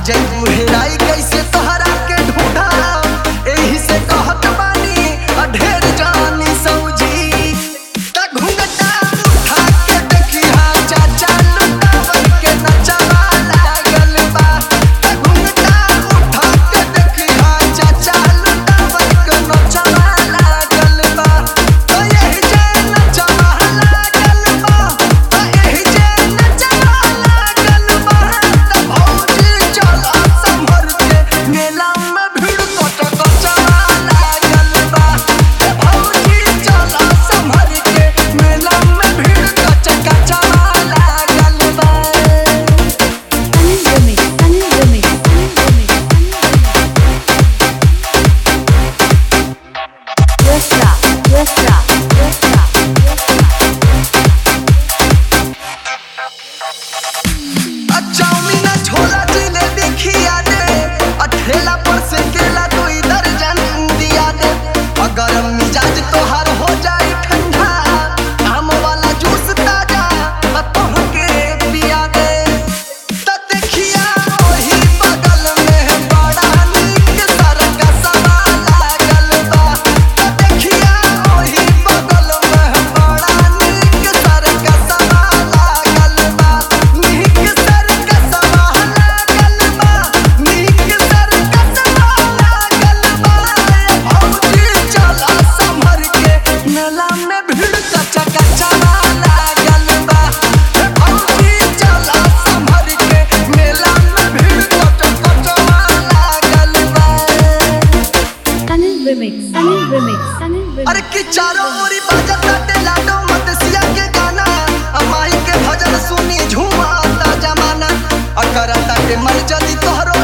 जैबू हेराई कैसे तोहरा के ढूंढा एही से कहत बानी ढेर जानी सौजी त घुंघटा उठा के देखिया चाचा लुटावर के नचवा लागल बा त घुंघटा उठा के देखिया चाचा लुटावर के नचवा लागल बा तो यही जे नचवा लागल बा तो यही जे नचवा लागल बा त भौजी चला संभर के मेला में भीड़ कट कचवा लागल बा त भौजी चला संभर के मेला में भीड़ कच कचवा लागल बा। चाउमीन छोला जिलेबी खिया दे ठेला पर से केला दो इधर जन दिया दे अगर मिजाज तोहार हो जाए ठंडा आम वाला जूस ताजा तोह के पिया दे त देखिया ओही बगल में बड़ा नीक सरका सवा लागल बा त देखिया ओही बगल में बड़ा नीक सरका सवा लागल बा नीक सरका सवा लागल बा नीक सरका सवा लागल बा भौजी चला संभर के मेला में भीड़ कचा कचवा लागल बा भौजी चला संभर के मेला में भीड़ कचा कचवा लागल बा। अरे कि चारों ओरी बाजत बाटे लाडो मदसिया के गाना माई के भजन सुनी झूमा ता जमाना अकरता के मर जदी तोहरो